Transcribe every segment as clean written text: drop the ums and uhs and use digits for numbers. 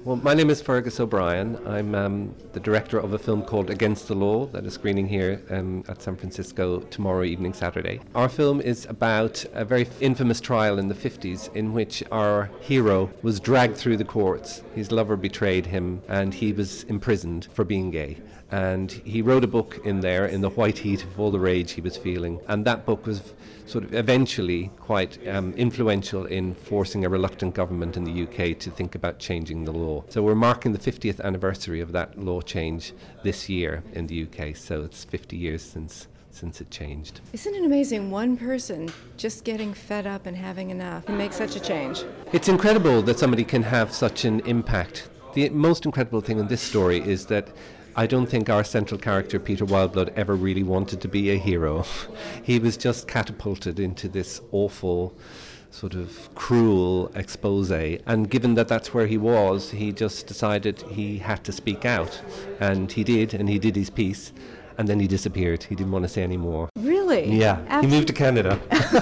Well, my name is Fergus O'Brien. I'm the director of a film called Against the Law that is screening here at San Francisco tomorrow evening, Saturday. Our film is about a very infamous trial in the 50s in which our hero was dragged through the courts. His lover betrayed him and he was imprisoned for being gay. And he wrote a book in there in the white heat of all the rage he was feeling. And that book was sort of eventually quite influential in forcing a reluctant government in the UK to think about changing the law. So we're marking the 50th anniversary of that law change this year in the UK. So it's 50 years since it changed. Isn't it amazing, one person just getting fed up and having enough can make such a change? It's incredible that somebody can have such an impact. The most incredible thing in this story is that I don't think our central character, Peter Wildeblood, ever really wanted to be a hero. He was just catapulted into this awful, sort of cruel expose. And given that that's where he was, he just decided he had to speak out. And he did his piece. And then he disappeared. He didn't want to say any more. Really? Yeah, he moved to Canada.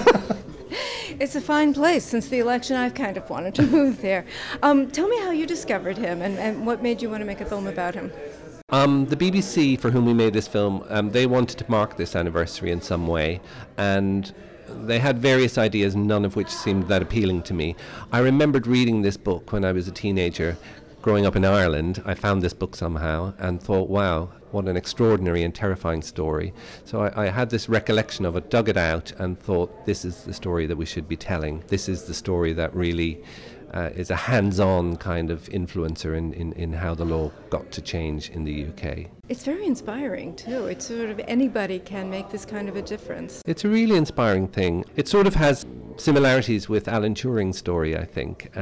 It's a fine place. Since the election, I've kind of wanted to move there. Tell me how you discovered him and what made you want to make a film about him. The BBC, for whom we made this film, they wanted to mark this anniversary in some way, and they had various ideas, none of which seemed that appealing to me. I remembered reading this book when I was a teenager, growing up in Ireland. I found this book somehow and thought, wow, what an extraordinary and terrifying story. So I had this recollection of it, dug it out, and thought, this is the story that we should be telling. This is the story that really is a hands-on kind of influencer in how the law got to change in the UK. It's very inspiring, too. It's sort of anybody can make this kind of a difference. It's a really inspiring thing. It sort of has similarities with Alan Turing's story, I think.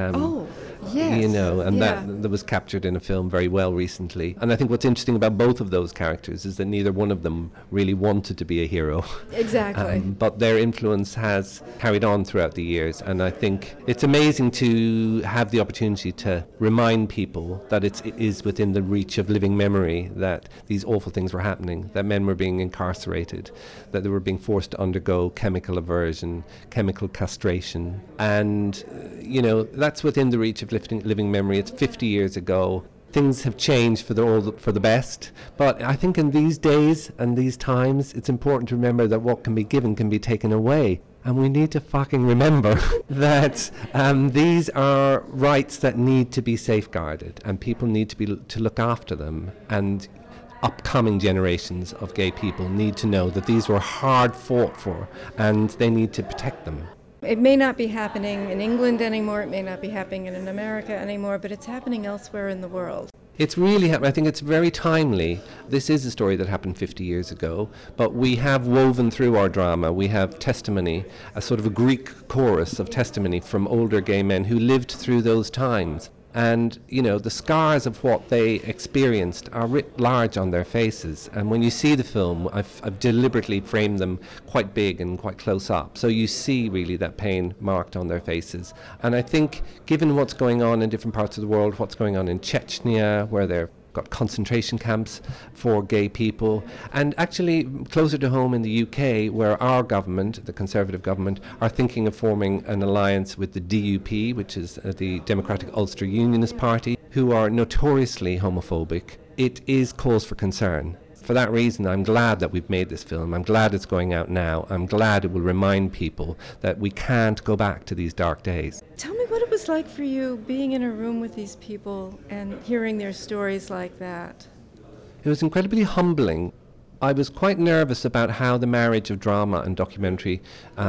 Yes. You know, and that was captured in a film very well recently. And I think what's interesting about both of those characters is that neither one of them really wanted to be a hero. Exactly. But their influence has carried on throughout the years. And I think it's amazing to have the opportunity to remind people that it is within the reach of living memory that these awful things were happening, that men were being incarcerated, that they were being forced to undergo chemical aversion, chemical castration. And, you know, that's within the reach of living memory. It's 50 years ago. Things have changed for the best. But I think in these days and these times, it's important to remember that what can be given can be taken away. And we need to fucking remember that these are rights that need to be safeguarded, and people need to look after them. And upcoming generations of gay people need to know that these were hard fought for, and they need to protect them. It may not be happening in England anymore, it may not be happening in America anymore, but it's happening elsewhere in the world. It's really happening. I think it's very timely. This is a story that happened 50 years ago, but we have woven through our drama, we have testimony, a sort of a Greek chorus of testimony from older gay men who lived through those times. And, you know, the scars of what they experienced are writ large on their faces. And when you see the film, I've deliberately framed them quite big and quite close up. So you see really that pain marked on their faces. And I think given what's going on in different parts of the world, what's going on in Chechnya, where they're got concentration camps for gay people, and actually closer to home in the UK, where our government, the Conservative government, are thinking of forming an alliance with the DUP, which is the Democratic Ulster Unionist Party, who are notoriously homophobic. It is cause for concern. For that reason, I'm glad that we've made this film. I'm glad it's going out now. I'm glad it will remind people that we can't go back to these dark days. Tell me what it was like for you being in a room with these people and hearing their stories like that. It was incredibly humbling. I was quite nervous about how the marriage of drama and documentary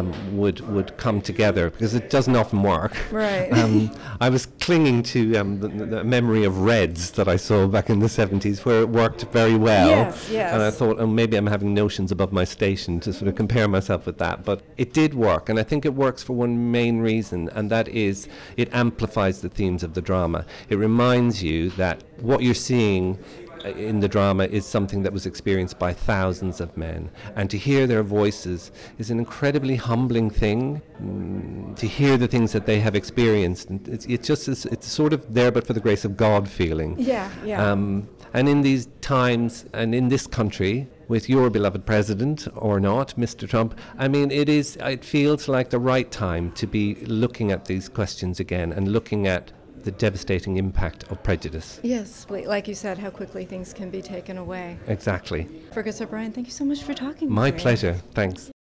would come together, because it doesn't often work. Right. I was clinging to the memory of Reds that I saw back in the 70s, where it worked very well. Yes. And I thought, maybe I'm having notions above my station to sort of compare myself with that. But it did work, and I think it works for one main reason, and that is it amplifies the themes of the drama. It reminds you that what you're seeing in the drama is something that was experienced by thousands of men, and to hear their voices is an incredibly humbling thing. To hear the things that they have experienced, it's sort of there but for the grace of God feeling. Yeah. And in these times and in this country, with your beloved president or not, Mr. Trump, I mean, it feels like the right time to be looking at these questions again and looking at the devastating impact of prejudice. Yes, like you said, how quickly things can be taken away. Exactly. Fergus O'Brien, thank you so much for talking My with me. pleasure. Thanks.